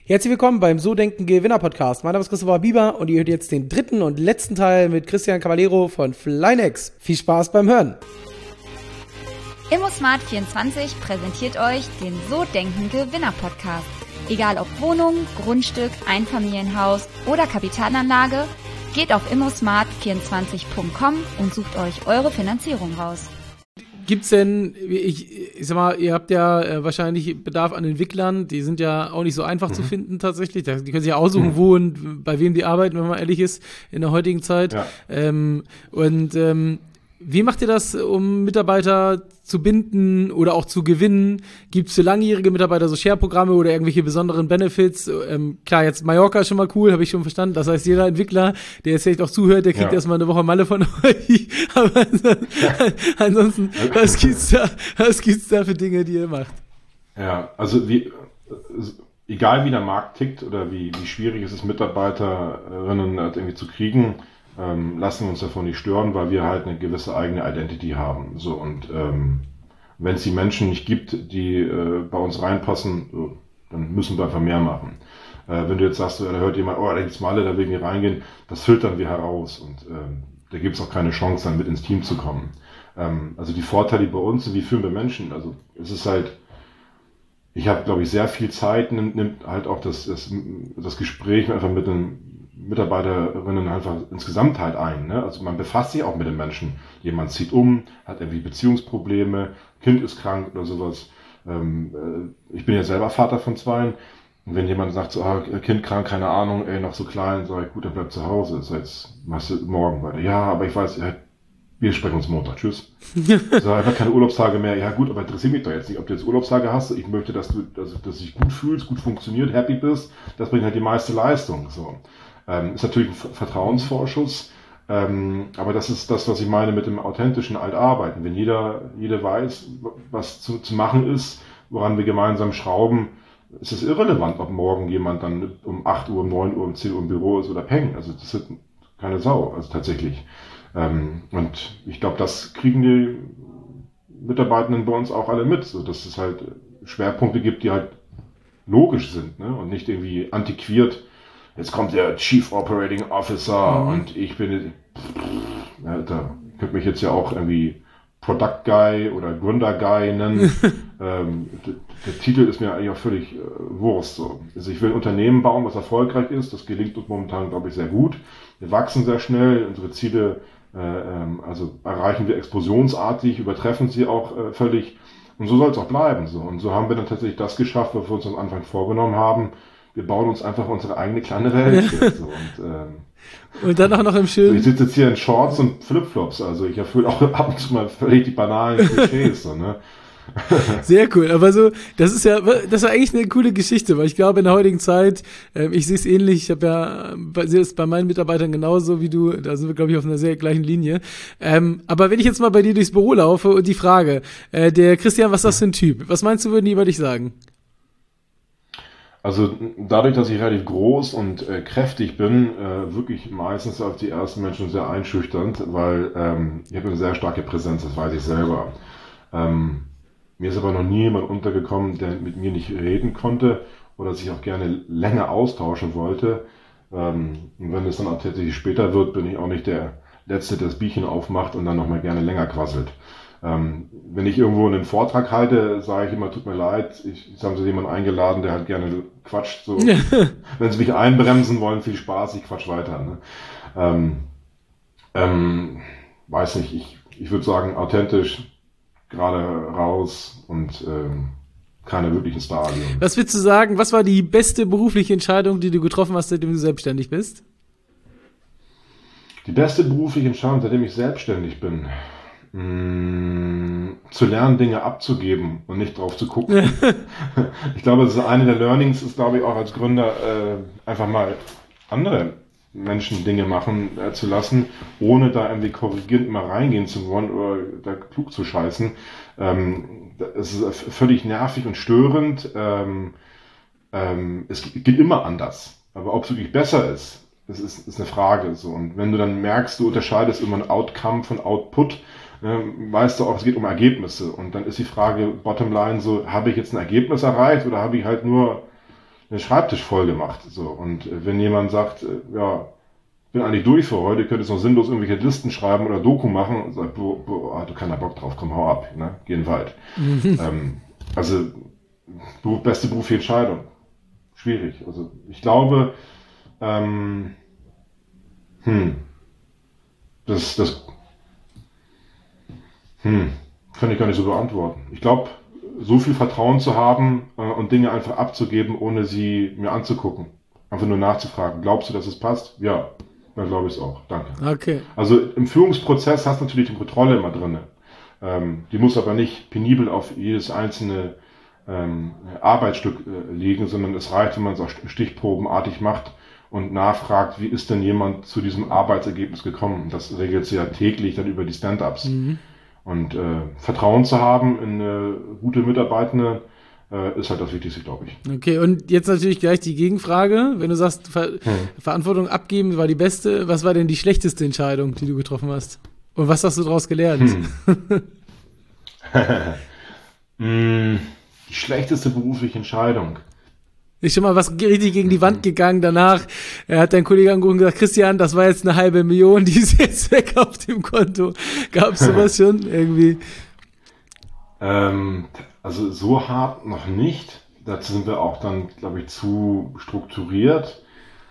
Herzlich willkommen beim So Denken Gewinner Podcast. Mein Name ist Christopher Bieber und ihr hört jetzt den dritten und letzten Teil mit Christian Cavallero von Flynex. Viel Spaß beim Hören. ImmoSmart24 präsentiert euch den So Denken Gewinner Podcast. Egal ob Wohnung, Grundstück, Einfamilienhaus oder Kapitalanlage, geht auf immosmart24.com und sucht euch eure Finanzierung raus. Gibt's denn, ich sag mal, ihr habt ja wahrscheinlich Bedarf an Entwicklern, die sind ja auch nicht so einfach zu finden tatsächlich. Die können sich ja aussuchen, wo und bei wem die arbeiten, wenn man ehrlich ist, in der heutigen Zeit. Ja. Wie macht ihr das, um Mitarbeiter zu binden oder auch zu gewinnen? Gibt es für langjährige Mitarbeiter so Share-Programme oder irgendwelche besonderen Benefits? Klar, jetzt Mallorca ist schon mal cool, habe ich schon verstanden. Das heißt, jeder Entwickler, der jetzt vielleicht auch zuhört, der kriegt erstmal eine Woche Malle von euch. Aber ansonsten, was gibt's da für Dinge, die ihr macht? Ja, also egal wie der Markt tickt oder wie schwierig es ist, Mitarbeiterinnen irgendwie zu kriegen, lassen wir uns davon nicht stören, weil wir halt eine gewisse eigene Identity haben. So, und wenn es die Menschen nicht gibt, die bei uns reinpassen, dann müssen wir einfach mehr machen. Wenn du jetzt sagst, da hört jemand, da gibt's Malle, da will ich nicht reingehen, das filtern wir heraus und da gibt's auch keine Chance, dann mit ins Team zu kommen. Also die Vorteile bei uns sind, wie führen wir Menschen? Also es ist halt, ich habe, glaube ich, sehr viel Zeit, nimmt halt auch das Gespräch einfach mit den Mitarbeiterinnen einfach insgesamt halt ein. Ne? Also man befasst sich auch mit den Menschen. Jemand zieht um, hat irgendwie Beziehungsprobleme, Kind ist krank oder sowas. Ich bin ja selber Vater von 2. Und wenn jemand sagt, so, Kind krank, keine Ahnung, noch so klein, sag ich, gut, dann bleib zu Hause. So, jetzt machst du morgen weiter. Ja, aber ich weiß, wir sprechen uns Montag. Tschüss. So, ich habe keine Urlaubstage mehr. Ja gut, aber interessiert mich doch jetzt nicht, ob du jetzt Urlaubstage hast. Ich möchte, dass du dich gut fühlst, gut funktioniert, happy bist. Das bringt halt die meiste Leistung. So. Ist natürlich ein Vertrauensvorschuss, aber das ist das, was ich meine mit dem authentischen Altarbeiten. Wenn jeder weiß, was zu machen ist, woran wir gemeinsam schrauben, ist es irrelevant, ob morgen jemand dann um 8 Uhr, um 9 Uhr, um 10 Uhr im Büro ist oder pennt. Also das ist keine Sau, also tatsächlich. Und ich glaube, das kriegen die Mitarbeitenden bei uns auch alle mit, so dass es halt Schwerpunkte gibt, die halt logisch sind, ne? Und nicht irgendwie antiquiert. Jetzt kommt der Chief Operating Officer und ich bin, da könnte mich jetzt ja auch irgendwie Product Guy oder Gründer Guy nennen. Der Titel ist mir eigentlich auch völlig Wurst. So. Also ich will ein Unternehmen bauen, was erfolgreich ist. Das gelingt uns momentan, glaube ich, sehr gut. Wir wachsen sehr schnell. Unsere Ziele also erreichen wir explosionsartig, übertreffen sie auch völlig. Und so soll es auch bleiben. So. Und so haben wir dann tatsächlich das geschafft, was wir uns am Anfang vorgenommen haben. Wir bauen uns einfach unsere eigene kleine Welt. So. Und dann auch noch im schönen... Ich sitze jetzt hier in Shorts und Flipflops. Also ich erfülle auch ab und zu mal völlig die banalen Klischees. So, ne? Sehr cool, aber so, das war eigentlich eine coole Geschichte, weil ich glaube, in der heutigen Zeit, ich sehe es ähnlich, ich habe sehe es bei meinen Mitarbeitern genauso wie du, da sind wir, glaube ich, auf einer sehr gleichen Linie. Aber wenn ich jetzt mal bei dir durchs Büro laufe und die Frage, der Christian, was ist das für ein Typ? Was meinst du, würden die über dich sagen? Also dadurch, dass ich relativ groß und kräftig bin, wirklich meistens auf die ersten Menschen sehr einschüchternd, weil ich habe eine sehr starke Präsenz, das weiß ich selber. Mir ist aber noch nie jemand untergekommen, der mit mir nicht reden konnte oder sich auch gerne länger austauschen wollte. Und wenn es dann auch tatsächlich später wird, bin ich auch nicht der Letzte, der das Bierchen aufmacht und dann nochmal gerne länger quasselt. Wenn ich irgendwo einen Vortrag halte, sage ich immer, tut mir leid, jetzt haben Sie jemanden eingeladen, der halt gerne quatscht. So. Wenn Sie mich einbremsen wollen, viel Spaß, ich quatsch weiter. Ne? Weiß nicht, ich würde sagen, authentisch, gerade raus und keine wirklichen Stadien. Was würdest du sagen, was war die beste berufliche Entscheidung, die du getroffen hast, seitdem du selbstständig bist? Die beste berufliche Entscheidung, seitdem ich selbstständig bin, zu lernen, Dinge abzugeben und nicht drauf zu gucken. Ich glaube, das ist eine der Learnings, ist, glaube ich, auch als Gründer einfach mal andere Menschen Dinge machen zu lassen, ohne da irgendwie korrigierend immer reingehen zu wollen oder da klug zu scheißen. Es ist völlig nervig und störend. Es geht immer anders. Aber ob es wirklich besser ist, das ist eine Frage. So. Und wenn du dann merkst, du unterscheidest immer ein Outcome von Output, weißt du auch, es geht um Ergebnisse. Und dann ist die Frage, Bottomline, so, habe ich jetzt ein Ergebnis erreicht oder habe ich halt nur den Schreibtisch voll gemacht. So. Und wenn jemand sagt, ja, bin eigentlich durch für heute, könntest noch sinnlos irgendwelche Listen schreiben oder Doku machen, und sagt, du keiner Bock drauf, komm, hau ab, ne? Geh in den Wald. Also, beste berufliche Entscheidung. Schwierig. Also, ich glaube, das kann ich gar nicht so beantworten. Ich glaube, so viel Vertrauen zu haben und Dinge einfach abzugeben, ohne sie mir anzugucken. Einfach nur nachzufragen. Glaubst du, dass es passt? Ja, dann glaube ich es auch. Danke. Okay. Also im Führungsprozess hast du natürlich die Kontrolle immer drin. Die muss aber nicht penibel auf jedes einzelne Arbeitsstück liegen, sondern es reicht, wenn man es auch stichprobenartig macht und nachfragt, wie ist denn jemand zu diesem Arbeitsergebnis gekommen? Das regelt sich ja täglich dann über die Stand-ups. Und Vertrauen zu haben in gute Mitarbeitende ist halt das Wichtigste, glaube ich. Okay, und jetzt natürlich gleich die Gegenfrage. Wenn du sagst, Verantwortung abgeben war die beste, was war denn die schlechteste Entscheidung, die du getroffen hast? Und was hast du daraus gelernt? Die schlechteste berufliche Entscheidung. Ist schon mal was richtig gegen die Wand gegangen danach. Er hat dein Kollege angerufen und gesagt, Christian, das war jetzt 500.000, die ist jetzt weg auf dem Konto. Gab es sowas schon irgendwie? Also so hart noch nicht. Dazu sind wir auch dann, glaube ich, zu strukturiert.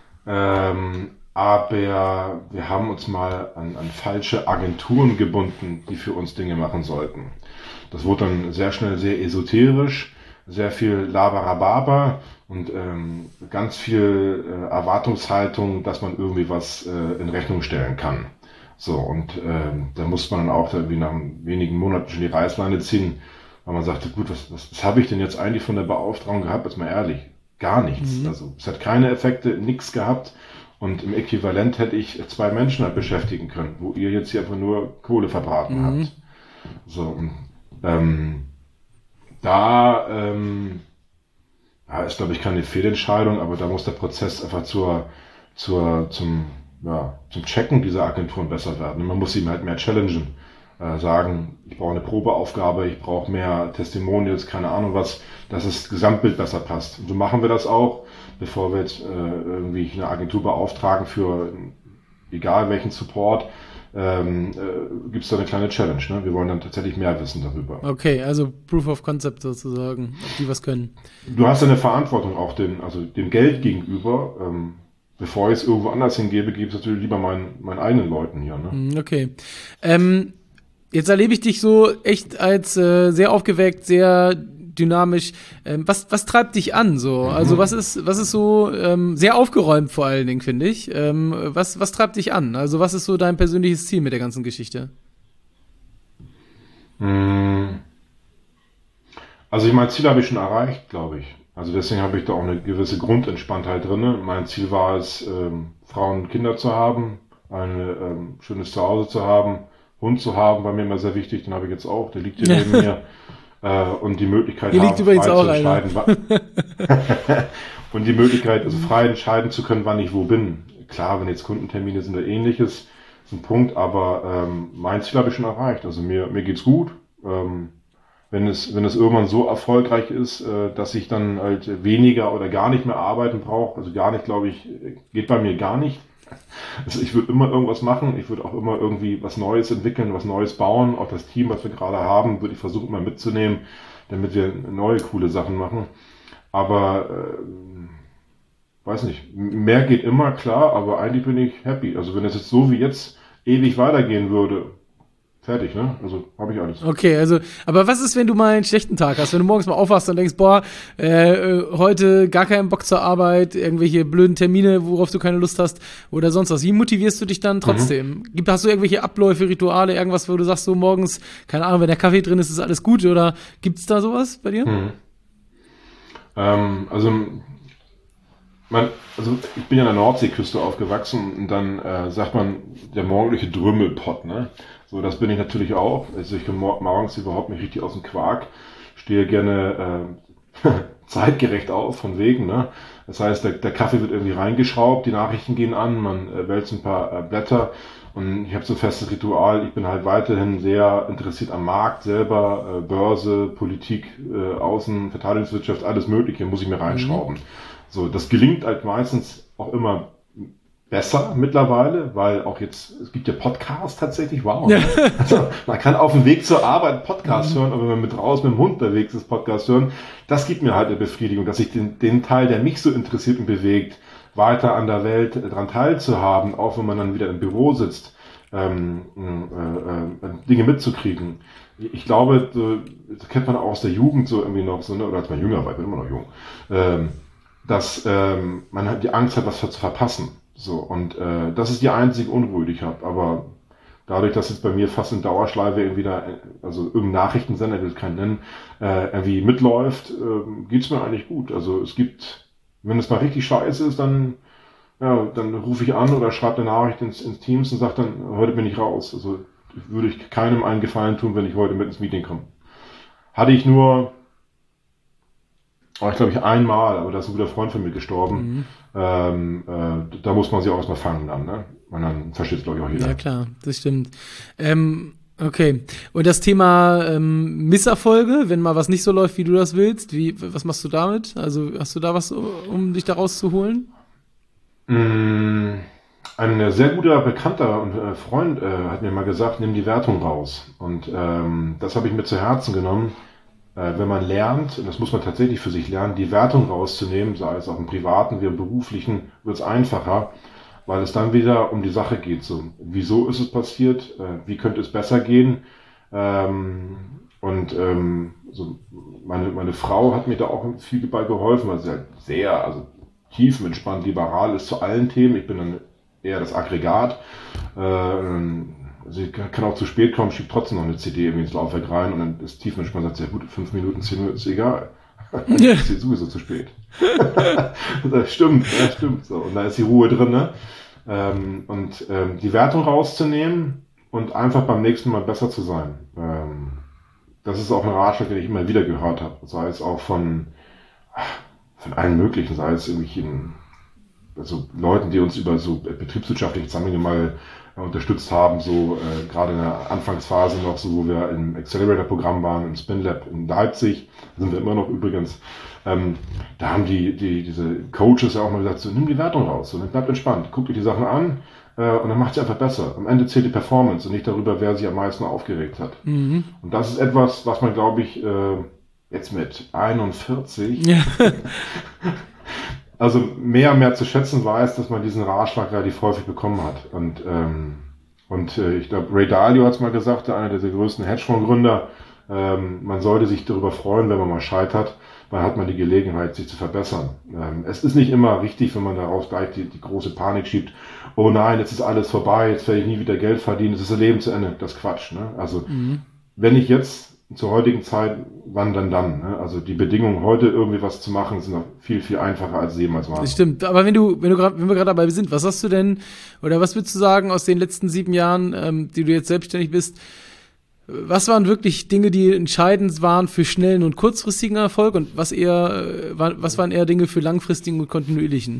Aber wir haben uns mal an falsche Agenturen gebunden, die für uns Dinge machen sollten. Das wurde dann sehr schnell sehr esoterisch, sehr viel Laberababa und ganz viel Erwartungshaltung, dass man irgendwie was in Rechnung stellen kann. So, und da muss man dann auch wie nach wenigen Monaten schon die Reißleine ziehen, weil man sagte, gut, was habe ich denn jetzt eigentlich von der Beauftragung gehabt? Jetzt mal ehrlich, gar nichts. Also es hat keine Effekte, nichts gehabt. Und im Äquivalent hätte ich 2 Menschen halt beschäftigen können, wo ihr jetzt hier einfach nur Kohle verbraten habt. So, und da ist, glaube ich, keine Fehlentscheidung, aber da muss der Prozess einfach zum Checken dieser Agenturen besser werden. Und man muss sie halt mehr challengen. Sagen, ich brauche eine Probeaufgabe, ich brauche mehr Testimonials, keine Ahnung was, dass das Gesamtbild besser passt. Und so machen wir das auch, bevor wir jetzt irgendwie eine Agentur beauftragen für egal welchen Support, gibt es da eine kleine Challenge. Ne? Wir wollen dann tatsächlich mehr wissen darüber. Okay, also Proof of Concept sozusagen, ob die was können. Du hast eine Verantwortung auch dem Geld gegenüber. Bevor ich es irgendwo anders hingebe, gebe ich es natürlich lieber meinen eigenen Leuten hier. Ne? Okay. Jetzt erlebe ich dich so echt als sehr aufgeweckt, sehr dynamisch. Was treibt dich an so? Also was ist so sehr aufgeräumt vor allen Dingen, finde ich. Was treibt dich an? Also was ist so dein persönliches Ziel mit der ganzen Geschichte? Also mein Ziel habe ich schon erreicht, glaube ich. Also deswegen habe ich da auch eine gewisse Grundentspanntheit drin. Mein Ziel war es, Frauen und Kinder zu haben, ein schönes Zuhause zu haben, Hund zu haben, war mir immer sehr wichtig, den habe ich jetzt auch, der liegt hier neben mir. Und die Möglichkeit hier liegt übrigens auch frei zu entscheiden. Und die Möglichkeit, also frei entscheiden zu können, wann ich wo bin. Klar, wenn jetzt Kundentermine sind oder ähnliches, ist ein Punkt, aber mein Ziel habe ich schon erreicht. Also mir geht's gut. Wenn es irgendwann so erfolgreich ist, dass ich dann halt weniger oder gar nicht mehr arbeiten brauche, also gar nicht, glaube ich, geht bei mir gar nicht. Also ich würde immer irgendwas machen, ich würde auch immer irgendwie was Neues entwickeln, was Neues bauen, auch das Team, was wir gerade haben, würde ich versuchen immer mitzunehmen, damit wir neue, coole Sachen machen. Aber, weiß nicht, mehr geht immer, klar, aber eigentlich bin ich happy. Also wenn es jetzt so wie jetzt ewig weitergehen würde, fertig, ne? Also habe ich alles. Okay, also, aber was ist, wenn du mal einen schlechten Tag hast? Wenn du morgens mal aufwachst und denkst, boah, heute gar keinen Bock zur Arbeit, irgendwelche blöden Termine, worauf du keine Lust hast oder sonst was. Wie motivierst du dich dann trotzdem? Hast du irgendwelche Abläufe, Rituale, irgendwas, wo du sagst, so morgens, keine Ahnung, wenn der Kaffee drin ist, ist alles gut? Oder gibt's da sowas bei dir? Also ich bin ja an der Nordseeküste aufgewachsen und dann sagt man, der morgendliche Drümmelpott, ne? So, das bin ich natürlich auch. Also ich komme morgens überhaupt nicht richtig aus dem Quark, stehe gerne zeitgerecht auf, von wegen, ne? Das heißt, der Kaffee wird irgendwie reingeschraubt, die Nachrichten gehen an, man wälzt ein paar Blätter und ich habe so ein festes Ritual. Ich bin halt weiterhin sehr interessiert am Markt selber, Börse, Politik, Außen, Verteidigungswirtschaft, alles Mögliche muss ich mir reinschrauben. So, das gelingt halt meistens auch immer besser mittlerweile, weil auch jetzt, es gibt ja Podcasts tatsächlich, wow. Ja. Also, man kann auf dem Weg zur Arbeit Podcast hören, aber wenn man mit dem Hund unterwegs ist, Podcast hören, das gibt mir halt eine Befriedigung, dass ich den Teil, der mich so interessiert und bewegt, weiter an der Welt dran teilzuhaben, auch wenn man dann wieder im Büro sitzt, Dinge mitzukriegen. Ich glaube, das kennt man auch aus der Jugend so irgendwie noch, so, ne? Oder als man jünger war, ich bin immer noch jung, dass man halt die Angst hat, was zu verpassen. So, und das ist die einzige Unruhe, die ich habe. Aber dadurch, dass jetzt bei mir fast in Dauerschleife irgendwie da, also irgendein Nachrichtensender, ich will es keinen nennen, irgendwie mitläuft, geht's mir eigentlich gut. Also es gibt, wenn es mal richtig scheiße ist, dann rufe ich an oder schreibe eine Nachricht ins Teams und sage dann, heute bin ich raus. Also würde ich keinem einen Gefallen tun, wenn ich heute mit ins Meeting komme. Hatte ich nur, ich glaube einmal, aber da ist ein guter Freund von mir gestorben. Da muss man sich auch erstmal fangen dann, ne? Und dann versteht es, glaube ich, auch jeder. Ja, klar, das stimmt. Okay. Und das Thema Misserfolge, wenn mal was nicht so läuft, wie du das willst, was machst du damit? Also hast du da was, um dich da rauszuholen? Ein sehr guter Bekannter und Freund hat mir mal gesagt, nimm die Wertung raus. Und das habe ich mir zu Herzen genommen. Wenn man lernt, und das muss man tatsächlich für sich lernen, die Wertung rauszunehmen, sei es auch im Privaten wie im Beruflichen, wird es einfacher, weil es dann wieder um die Sache geht. So, wieso ist es passiert? Wie könnte es besser gehen? So meine Frau hat mir da auch viel dabei geholfen, weil sie halt sehr, tiefenentspannt, liberal ist zu allen Themen. Ich bin dann eher das Aggregat. Sie kann auch zu spät kommen, schiebt trotzdem noch eine CD irgendwie ins Laufwerk rein und dann ist tiefenentspannt, sagt sie, ja gut, 5 Minuten, 10 Minuten, ist egal. Das ist sowieso zu spät. Das stimmt. So. Und da ist die Ruhe drin, ne? Die Wertung rauszunehmen und einfach beim nächsten Mal besser zu sein. Das ist auch ein Ratschlag, den ich immer wieder gehört habe. Sei es auch von allen möglichen, sei es irgendwelchen Leuten, die uns über so betriebswirtschaftliche Zusammenhänge mal unterstützt haben, gerade in der Anfangsphase noch, so wo wir im Accelerator-Programm waren, im Spin-Lab in Leipzig, da sind wir immer noch übrigens, da haben diese Coaches ja auch mal gesagt, so nimm die Wertung raus, so, bleib entspannt, guck dir die Sachen an und dann macht sie einfach besser. Am Ende zählt die Performance und nicht darüber, wer sich am meisten aufgeregt hat. Mhm. Und das ist etwas, was man, glaube ich, jetzt mit 41 also mehr zu schätzen weiß, dass man diesen Ratschlag relativ häufig bekommen hat. Und ich glaube, Ray Dalio hat es mal gesagt, einer der größten Hedgefondsgründer, man sollte sich darüber freuen, wenn man mal scheitert, weil hat man die Gelegenheit, sich zu verbessern. Es ist nicht immer richtig, wenn man daraus gleich die große Panik schiebt, oh nein, jetzt ist alles vorbei, jetzt werde ich nie wieder Geld verdienen, jetzt ist das Leben zu Ende. Das ist Quatsch. Ne? Also wenn ich jetzt zur heutigen Zeit, wann dann? Ne? Also die Bedingungen heute irgendwie was zu machen, sind noch viel, viel einfacher als jemals waren. Das stimmt. Aber wenn wir gerade dabei sind, was hast du denn, oder was würdest du sagen aus den letzten 7 Jahren, die du jetzt selbstständig bist, was waren wirklich Dinge, die entscheidend waren für schnellen und kurzfristigen Erfolg und was waren eher Dinge für langfristigen und kontinuierlichen?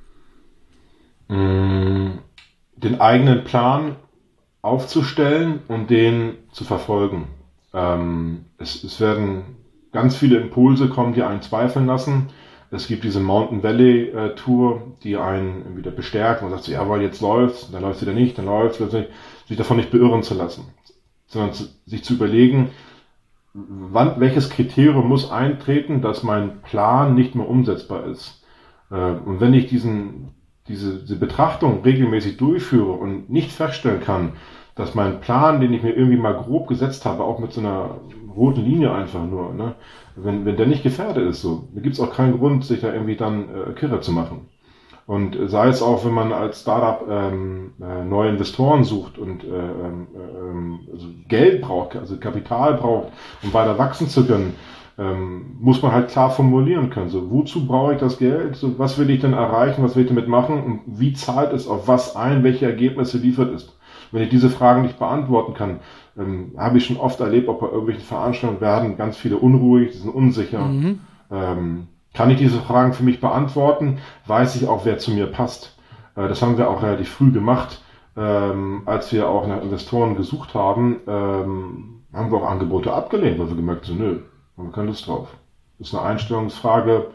Den eigenen Plan aufzustellen und den zu verfolgen. Es werden ganz viele Impulse kommen, die einen zweifeln lassen. Es gibt diese Mountain Valley Tour, die einen wieder bestärkt. Man sagt so, jawohl, jetzt läuft's, dann läuft's wieder nicht, dann läuft's nicht. Sich davon nicht beirren zu lassen, sondern sich zu überlegen, welches Kriterium muss eintreten, dass mein Plan nicht mehr umsetzbar ist. Und wenn ich diese Betrachtung regelmäßig durchführe und nicht feststellen kann, dass mein Plan, den ich mir irgendwie mal grob gesetzt habe, auch mit so einer roten Linie einfach nur, ne, wenn der nicht gefährdet ist, so, da gibt es auch keinen Grund, sich da irgendwie dann kirre zu machen. Und sei es auch, wenn man als Startup neue Investoren sucht und also Geld braucht, also Kapital braucht, um weiter wachsen zu können, muss man halt klar formulieren können. So, wozu brauche ich das Geld? So, was will ich denn erreichen? Was will ich damit machen? Und wie zahlt es auf was ein? Welche Ergebnisse liefert es? Wenn ich diese Fragen nicht beantworten kann, habe ich schon oft erlebt, auch bei irgendwelchen Veranstaltungen werden ganz viele unruhig, die sind unsicher. Mhm. Kann ich diese Fragen für mich beantworten? Weiß ich auch, wer zu mir passt? Das haben wir auch relativ früh gemacht. Als wir auch nach Investoren gesucht haben, haben wir auch Angebote abgelehnt, weil wir gemerkt haben, nö, haben wir keine Lust drauf. Das ist eine Einstellungsfrage.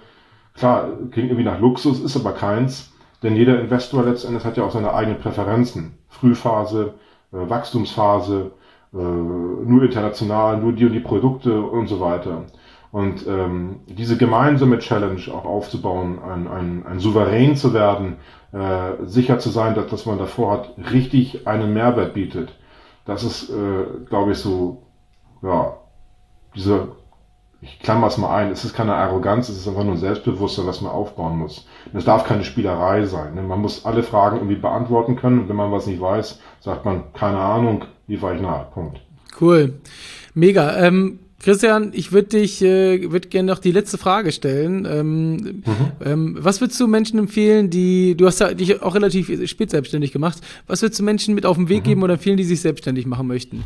Klar, klingt irgendwie nach Luxus, ist aber keins, denn jeder Investor letztendlich hat ja auch seine eigenen Präferenzen. Frühphase, Wachstumsphase, nur international, nur die und die Produkte und so weiter. Und diese gemeinsame Challenge auch aufzubauen, ein Souverän zu werden, sicher zu sein, dass das man davor hat, richtig einen Mehrwert bietet. Das ist, glaube ich, so, ja, ich klammer es mal ein, es ist keine Arroganz, es ist einfach nur ein Selbstbewusstsein, was man aufbauen muss. Und es darf keine Spielerei sein. Ne? Man muss alle Fragen irgendwie beantworten können und wenn man was nicht weiß, sagt man, keine Ahnung, liefere ich nach. Punkt. Cool. Mega. Christian, ich würde gerne noch die letzte Frage stellen. Was würdest du Menschen empfehlen, du hast ja dich auch relativ spät selbstständig gemacht, was würdest du Menschen mit auf den Weg geben oder empfehlen, die sich selbstständig machen möchten?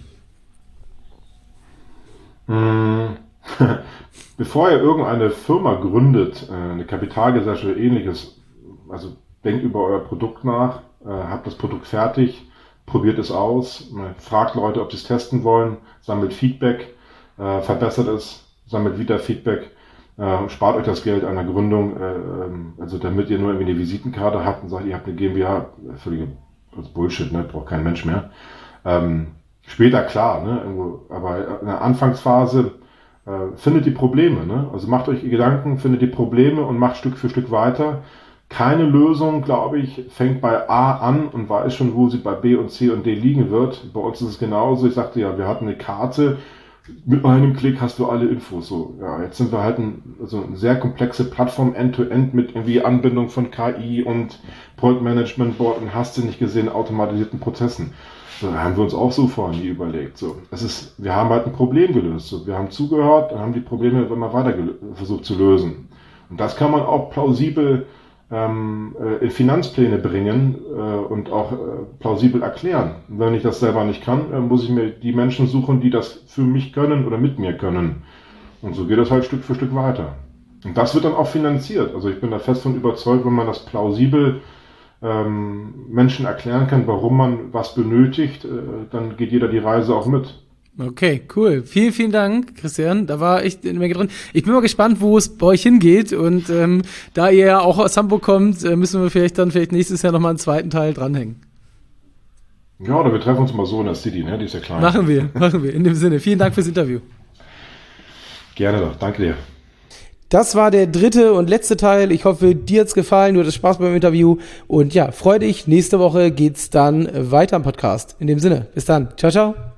Bevor ihr irgendeine Firma gründet, eine Kapitalgesellschaft oder ähnliches, also denkt über euer Produkt nach, habt das Produkt fertig, probiert es aus, fragt Leute, ob sie es testen wollen, sammelt Feedback, verbessert es, sammelt wieder Feedback, spart euch das Geld einer Gründung, also damit ihr nur irgendwie eine Visitenkarte habt und sagt, ihr habt eine GmbH, völlige Bullshit, ne, braucht kein Mensch mehr. Später klar, ne, aber in der Anfangsphase findet die Probleme, ne? Also macht euch Gedanken, findet die Probleme und macht Stück für Stück weiter. Keine Lösung, glaube ich, fängt bei A an und weiß schon, wo sie bei B und C und D liegen wird. Bei uns ist es genauso. Ich sagte ja, wir hatten eine Karte, mit einem Klick hast du alle Infos. So, ja, jetzt sind wir halt eine sehr komplexe Plattform End-to-End mit irgendwie Anbindung von KI und Projektmanagement Board und hast du nicht gesehen, automatisierten Prozessen. So, da haben wir uns auch so vorhin nie überlegt. So, wir haben halt ein Problem gelöst. So, wir haben zugehört und haben die Probleme immer weiter versucht zu lösen. Und das kann man auch plausibel in Finanzpläne bringen und auch plausibel erklären. Und wenn ich das selber nicht kann, muss ich mir die Menschen suchen, die das für mich können oder mit mir können. Und so geht das halt Stück für Stück weiter. Und das wird dann auch finanziert. Also ich bin da fest von überzeugt, wenn man das plausibel Menschen erklären kann, warum man was benötigt, dann geht jeder die Reise auch mit. Okay, cool. Vielen, vielen Dank, Christian. Da war echt eine Menge drin. Ich bin mal gespannt, wo es bei euch hingeht. Und da ihr ja auch aus Hamburg kommt, müssen wir vielleicht nächstes Jahr nochmal einen zweiten Teil dranhängen. Ja, oder wir treffen uns mal so in der City, ne? Die ist ja klein. Machen wir. In dem Sinne. Vielen Dank fürs Interview. Gerne doch. Danke dir. Das war der dritte und letzte Teil. Ich hoffe, dir hat's gefallen, du hattest Spaß beim Interview. Und ja, freu dich. Nächste Woche geht's dann weiter im Podcast. In dem Sinne, bis dann. Ciao, ciao.